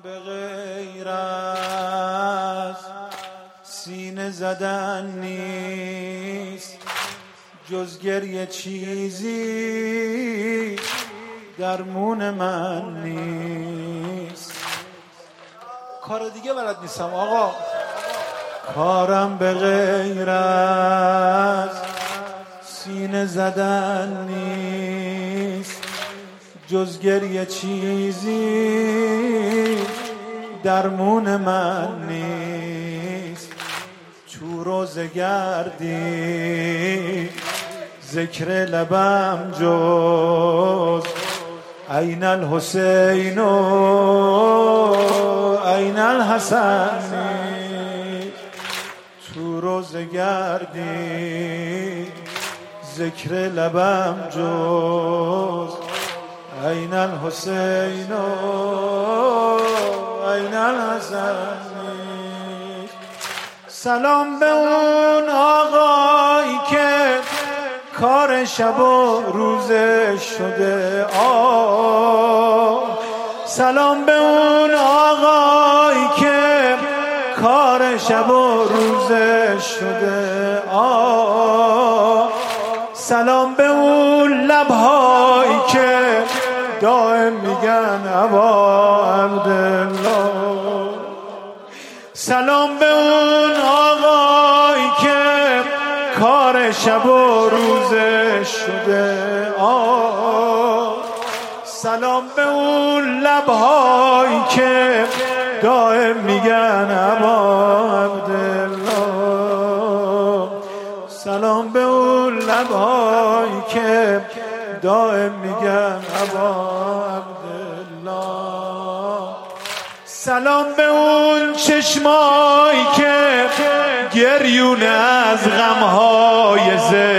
به غیر از سینه زدن نیست، جز گریه چیزی درمون من نیست. کار دیگه بلد نیستم آقا. کارم به غیر از سینه زدن نیست، جز گریه چیزی درمون من نیست. تو روزه گردی ذکر لبم جز این الحسین و این الحسن نیست. تو روزه گردی ذکر لبم جز این الحسین و این الحسن نیست. سلام به اون آقایی که کار شب و روزش شده. سلام به اون آقایی که کار شب و روزش شده. سلام به اون لبهایی که دائم میگن ابا عبدالله. سلام به اون آقایی که کار شب و روزش شده. سلام به اون لبهایی که دائم میگن ابا عبدالله. سلام به اون لبهایی که دائم میگن ابا عبدالله. سلام به اون چشمایی که گریونه از غمهای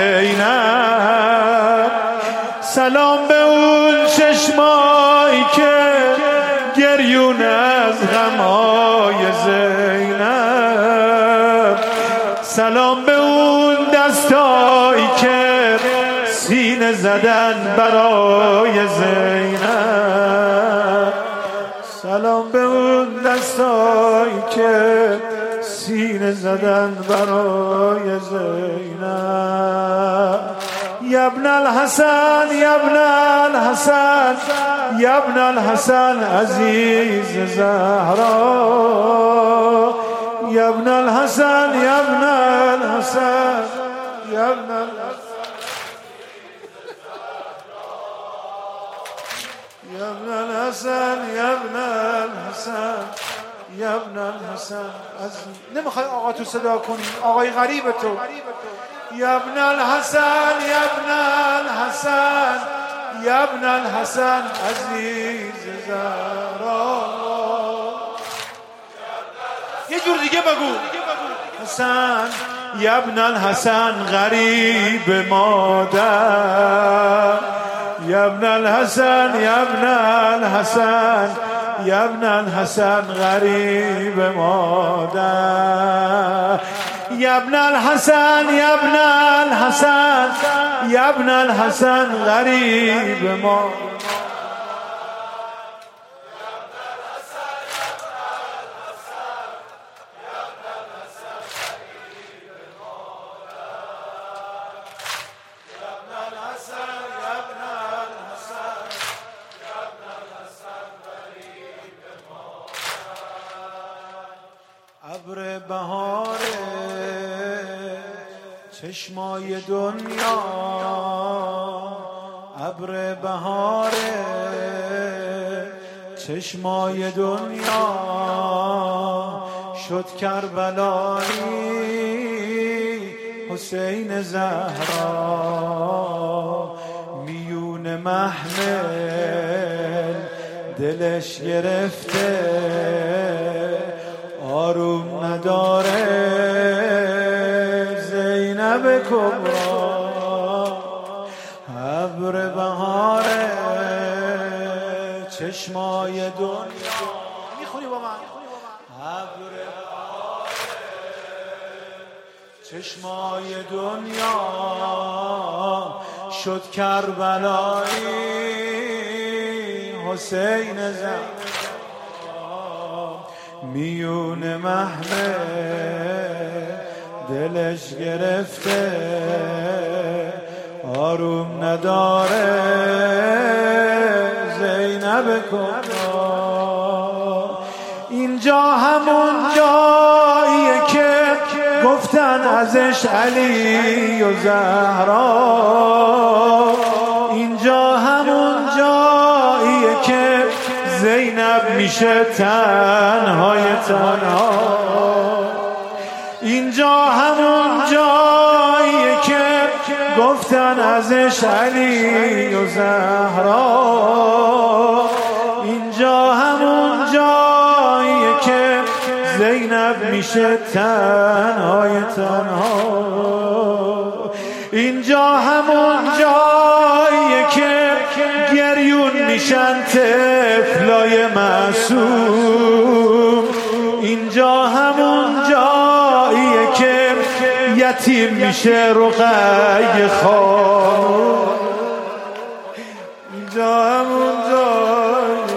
زینب. سلام به اون چشمایی که گریونه از غمهای زینب. سلام به اون دستایی که سینه زدن برای زینب. سلام به اون دستایی که سینه زدن برای زینب. یا ابن الحسن یا ابن الحسن یا ابن الحسن عزیز زهرا. یا ابن الحسن یا ابن الحسن یا ابن الحسن یا ابن الحسن یا ابن الحسن یا ابن الحسن. نمیخوای آقا تو صدا کنی؟ آقای غریب تو. یا ابن الحسن یا ابن الحسن یا ابن الحسن عزیز زهرا. یه جور دیگه بگو. حسن یا ابن الحسن غریب مادر. یا ابن الحسن یا ابن الحسن یا ابن الحسن غریب مادر. یا ابن الحسن یا ابن الحسن یا ابن الحسن غریب مادر. ابر بهار چشمای دنیا. ابر بهار چشمای دنیا شد کربلایی حسین زهرا. میون محمل دلش گرفته آروم نداره زینب کبرا. ابر بهار چشمای دنیا. میخونی با من؟ ابر بهار چشمای دنیا شد کربلایی حسین زهرا. میون محمل دلش گرفته آروم نداره زینب کبرا. اینجا همون جاییه که گفتن ازش علی و زهرا، اینجا همون جاییه که زینب میشه تنهای تنها، اینجا همون جاییه که گفتن ازش علی و زهرا، اینجا همون جاییه که زینب میشه تنهای تنها، اینجا همون جاییه که گریون میشن طفلای معصوم، اینجا همون جاییه که یتیم میشه رقیه خانوم، اینجا همون جاییه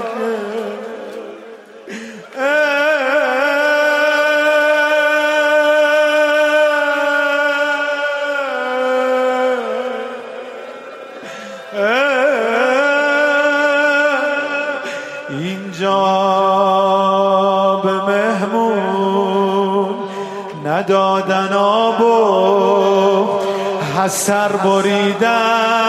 اینجا به مهمون ندادن آب و حسر بریدن،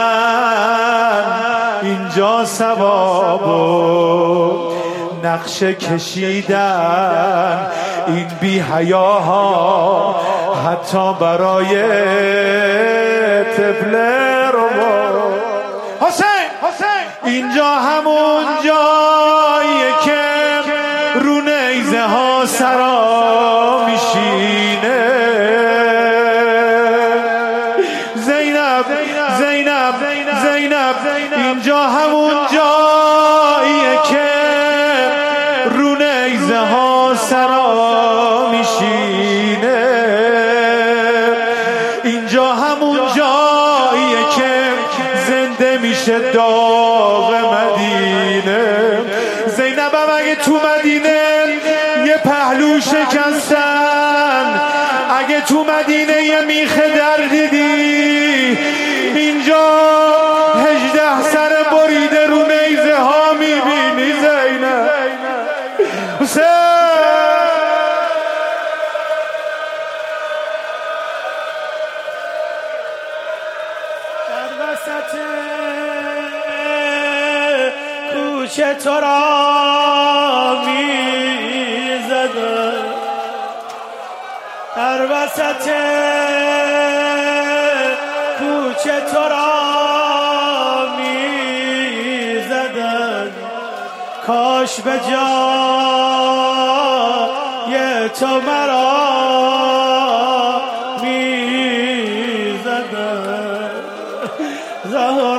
اینجا ثواب و نقشه کشیدن، این بی حیاها حتی برای طفل رو اینجا همون جاییه که رو نیزه ها سرا میشینه، زینب زینب زینب، اینجا همون جاییه که رو نیزه ها سرا میشینه، اینجا همون جاییه که زنده میشه داغ مدینه. زینبم اگه تو مدینه یه پهلو شکستن، اگه تو مدینه یه میخه در دیدی، اینجا 18 سر بریده رو نیزه ها میبینی. زینب حسین در وسط کوچه تو را میزدن، در وسط کوچه تو را میزدن، کاش به جای تو مرا میزدن. زهرا